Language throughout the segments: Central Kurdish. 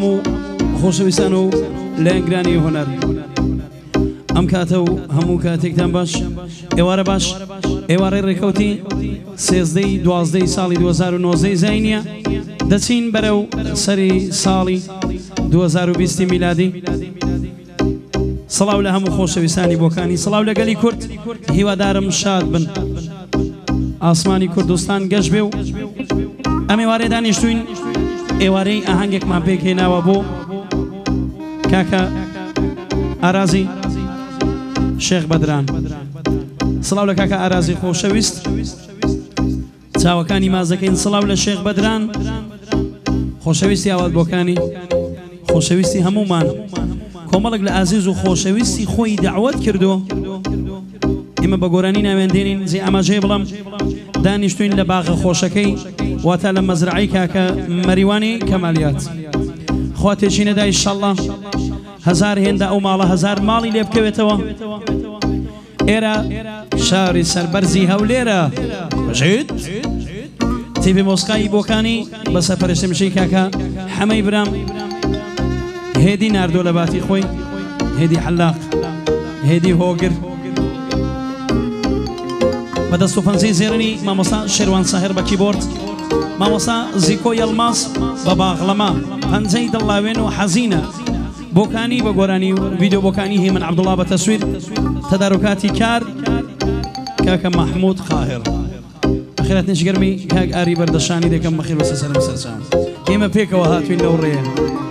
همو خوشویستانو لانگرانی هنر ام کاتو همو کاتێکتان باش ئێوارە باش ئێوارەی ڕێکەوتی 13 ساڵی 2019 زینیە دەچین بەرەو سەری ساڵی 2020 میلادی سڵاو لە هەموو خۆشەویستانی بۆکانی سڵاو لەگەلی کورد هیوادارم شاد بن ئاسمانی کوردستان گەشت بێ و ئەم ئێوارەی دانیشتوین ئێوارەی ئاهەنگێکمان پێکهێناوە بۆ کاکە ئارازی شێخ بەدران سڵاو لە کاکە ئارازی خۆشەویست چاوەکانی مازەکەین سڵاو لە شێخ بەدران خۆشەویستی ئاوات بۆکانی خۆشەویستی هەمومان کۆمەڵک لە ئازیز و خۆشەویستی خۆی دعوت کردو ئێمە بە گۆرانی ناوێندێنین زی ئاماژەیە بڵام دانیشتوین لە باغە خۆشەکەی واتە لە مەزرعەی کاکە مەریوانی کەمالیات خوا تێچی نەدا ئینشەڵڵا هەزار هێندە ئەو ماڵە هەزار ماڵی لێ بکەوێتەوە ئێرە شاری سەربەرزی هەولێرە بەژێت تیڤی مۆسقایی بۆکانی بە سەرپەرشتمشەی کاکە حەمەی برام هێدی ناردۆ لە باتی خۆی هێدی حەلاق هێدی هۆگر بەدەست و پەنجەی زێرنی مامۆستا شێروان ساهر بە کیبۆرد مامۆستا زیکۆ یەڵماس بە باغڵەما پەنجەی دڵاوێن و حەزینە بۆکانی بە گۆرانی و ڤیدیۆ بۆکانی هیمن عەبدوڵڵا بە تەسویر تەدارۆکاتی کار کاکە مەحموود قاهر بەخێرات نێشگەرمی کاک ئاری بەردەشانی دەکەم بەخێر بەسە سەرم سەرچاو ئێمە پێکەوە هاتوین لەو ڕێیە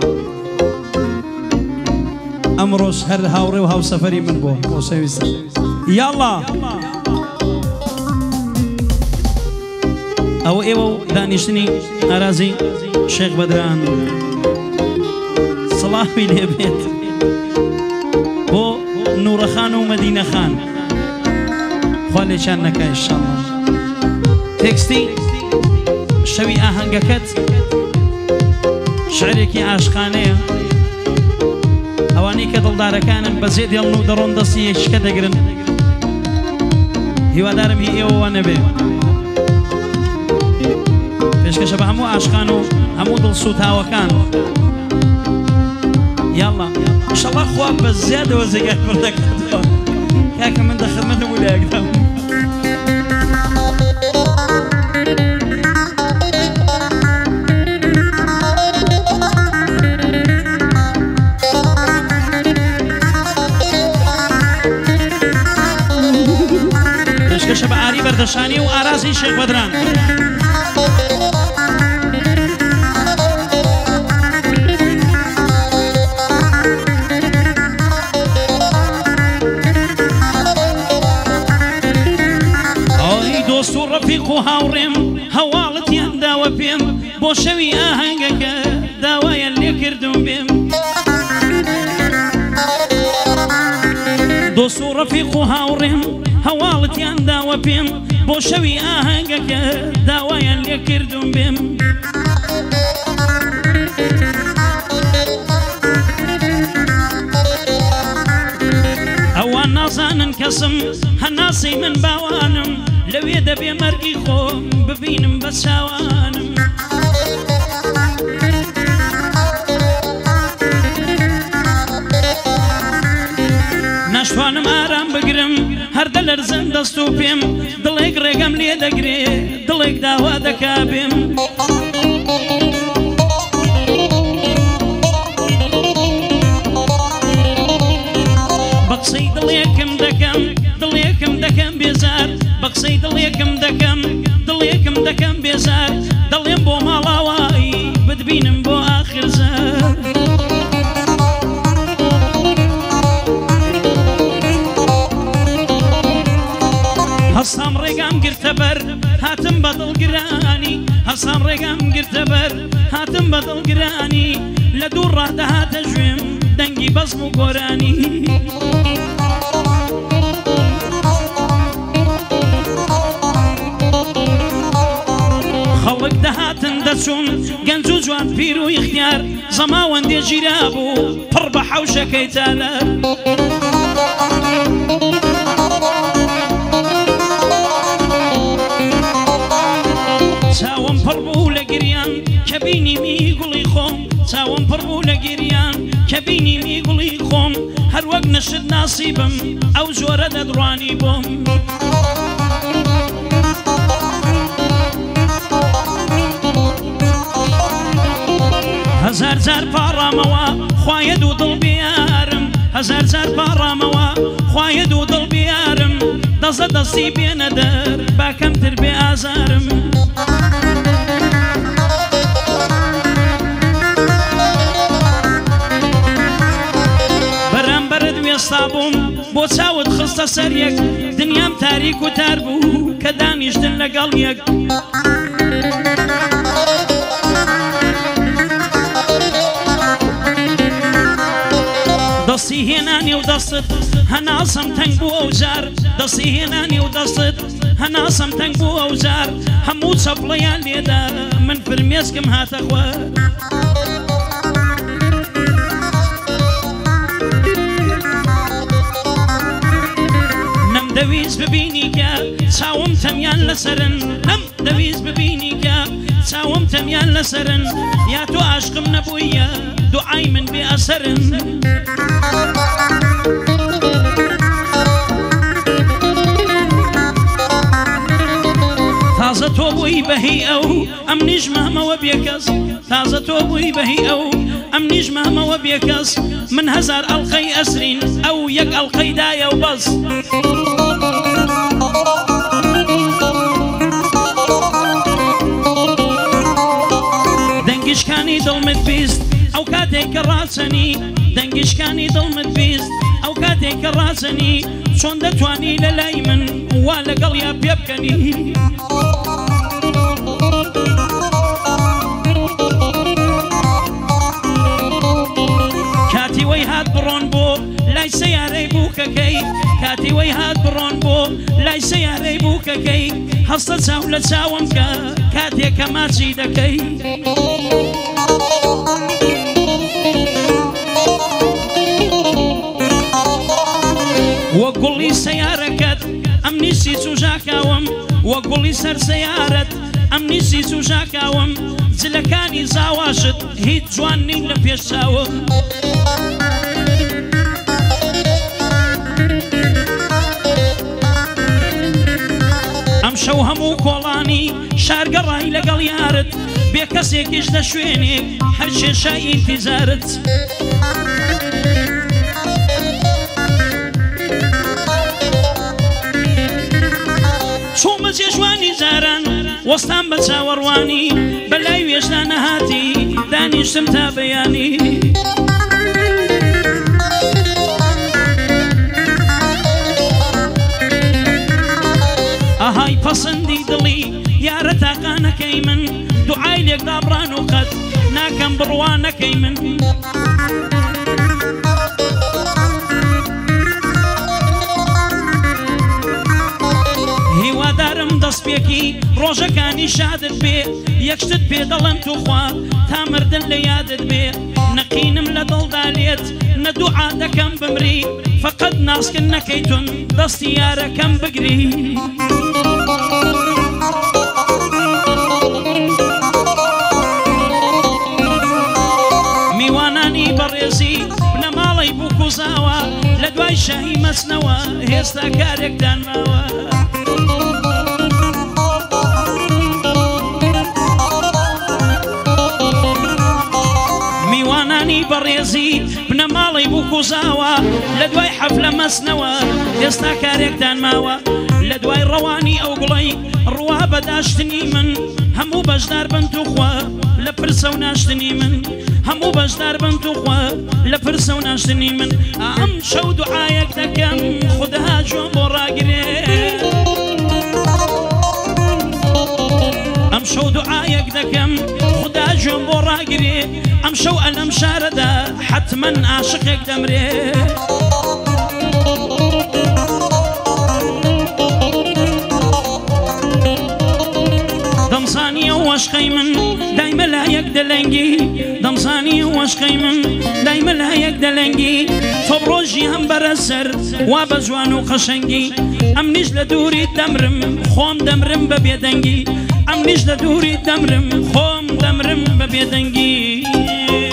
ئەمڕۆژ هەر هاوڕێ و هاوسەفەری من بۆ خۆشەویستە یاڵڵا ئەوە ئێوە و دانیشتنی ئارازی شێخ بەدران سڵاوی لێ بێت بۆ نوورەخان و مەدینەخان خوا لێچان نەکە ئینشەڵڵا تێکستی شەوی ئاهەنگەکەت شعرێکی عاشقانەیە ئەوانەی کە دڵدارەکانن بەجێ دێڵن و دەڕۆن دەستی یەکشکە دەگرن هیوادارم هی ئێوەوە نەبێ پێشکەشە بە هەموو عاشقان و هەموو دڵسوتاوەکان یاڵڵا ئینشەڵڵا خوا بە زیادەوە جێگای پڕ دەکاتەوە کاکە من دەخەمەتم و لایەکدام پێشکەشە بە ئاری بەردەشانی و ئارازی شێخ بەدران دۆست و ڕەفیق و هاوڕێم هەواڵەتیان داوە پێم بۆ شەوی ئاهەنگەکە داوایان لێ کردم بێم دۆست و ڕەفیق و هاوڕێم هەواڵەتیان داوە پێم بۆ شەوی ئاهەنگەکە داوایان لێ کردم بێم ئەوان نازانن کەسم هەناسەی من باوانم لەوێ دەبێ مەرگی خۆم ببینم بە چاوانم ناشتوانم ئارام بگرم هەردە لەرزم دەست و پێم دڵێک ڕێگەم لێ دەگرێ دڵێک داوا دەکا بێم بە قسەی دڵێکم دەکەم بێزار بە قسەی دڵێکم دەکەم بێزار دڵێم بۆ ماڵاوایی بتبینم بۆ ئاخر زار هەستام ڕێگام گرتە بەر هاتم بە دڵگرانی هەستام ڕێگام گرتە بەر هاتم بە دڵگرانی لە دوو ڕادەهاتە ژوێم دەنگی بەزم و گۆرانی خەڵک دەهاتن دەچوون گەنج و جوان پیر و یختیار زەماوەندێ ژیرا بوو پڕ بە حەوشەکەی تالار چاوم پڕ بوو لە گریان کە بینیمی گوڵی خۆم چاوم پڕ بوو لە گیریان کە بینیمی گوڵی خۆم هەر وەک نەشت ناسیبم ئەو زۆرە دەدڕوانی بۆم هەزار جار پاڕامەوە خوایە دوو دڵ بیارم هەزار جار پاڕامەوە خوایە دوو دڵ بیارم دەزە دەستی بێنە دەر باکەمتر بێ ئازارم بەرامبەرت وێستا بووم بۆ چاوت خستە سەر یەک دنیام تاریک و تار بوو کە دانیشتن لەگەڵ یەک دەستی هێنانی و دەستت هەناسەم تەنگ بوو ئەو جار دەستی هێنانی و دەستت هەناسەم تەنگ بوو ئەو جار هەموو چەپڵەیان لێدا من فرمێسکم هاتە خوار نەمدەویست ببینی کە چاوم تەمیان لەسەرن نەمدەویست ببینی کە چاوم تەمیان لەسەرن یا تۆ عاشقم نەبوویە دوعای من بێ ئەسەرن تازە تۆ بووی بەهی ئەو ئەم نیژمەمەوە بێکەس تازە تۆ بووی بەهی ئەو ئەم نیژمەمەوە بێکەس من هەزار ئەڵقەی ئەسرین ئەو یەک ئەڵقەی دایە و بەس دەنگیشکانی دڵمت بیست ئەو کاتێک کە ڕاچەنی دەنگیشکانی دڵمت بیست ئەو کاتێک کە ڕاچەنی چۆن دەتوانی لە لای من وا لەگەڵ یا پێ بکەنی کاتی وەی هات بڕۆن بۆ لای سەیارەی بووکەکەی کاتی وەی هات بڕۆن بۆ لای سەیارەی بووکەکەی هەستە چاو لە چاوم کە کاتێک کە ماچی دەکەی وە گوڵی سەیارەکەت ئەم نیسی چوژاکاوم وە گوڵی سەر سەیارەت ئەم نیسی چوژاکاوم جلەکانی زاواشت هیچ جوان نین لە پێش چاوم ئەم شەو هەموو کۆڵانی شارگەڕای لەگەڵ یارت بێ کەسێکیش لە شوێنێک هەر کێشای ئینتیزارت چۆمە جێژوانی جاران وەستان بە چاوەڕوانی بەلای وێژدا نەهاتی دانیشتم تا بەیانی ئاهای پەسەندی دڵی یارە تاقانەکەی من دوعای لێکدا بڕان و قەت ناکەم بڕوانەکەی من هیوادارم دەستپێکی ڕۆژەکانی شادت بێ یەکشتت پێ دەڵێم توخوا تا مردن لە یادت بێ نەقینم لە دڵدا لێت نەدوعا دەکەم بمری فقط ناسکن نەکەیتون دەستی یارەکەم بگری میوانانی بەڕێزی لە ماڵی بووکوزاوە لە دوای شاهی مەچنەوە هێستا کارێکدان ماوە بەڕێزی بنە ماڵی بووکوزاوە لە دوای حەفلە مەچنەوە هێستا کارێکدان ماوە لە دوای ڕەوانی ئەو گوڵەی ڕوا بەداشتنی من هەموو بەشدار بن توخوا لە پرسە و ناشتنی من هەموو بەشدار بن توخوا لە پرسە و ناشتنی من ئەم شەو دوعایەک دەکەم خودها جۆم بۆ ڕاگرێ ئەم شەو دوعایەک دەکەم خوددا جۆم بۆ ڕاگرێ ئەم شەو ئەلەم شارەدا حتمەن عاشقێک دەمرێ دەمزانیە وەشقەی من دایمە لایەک دەلەنگی دەمزانیە وەشقەی من دایمە لایەک دەلەنگی تۆ ڕۆژی هەم بەرەسەر وا بە جوان و قەشەنگی ئەم نیش لە دووری دەمرم خۆم دەمرم بە بێدەنگی ئەم نیش لە دووری دەمرم خۆم دەمرم بە بێدەنگی